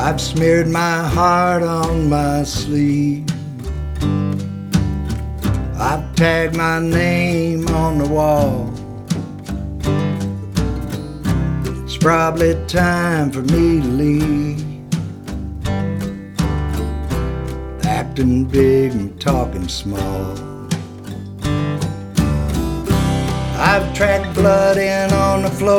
I've smeared my heart on my sleeve. I've tagged my name on the wall. It's probably time for me to leave. Acting big and talking small. I've tracked blood in on the floor.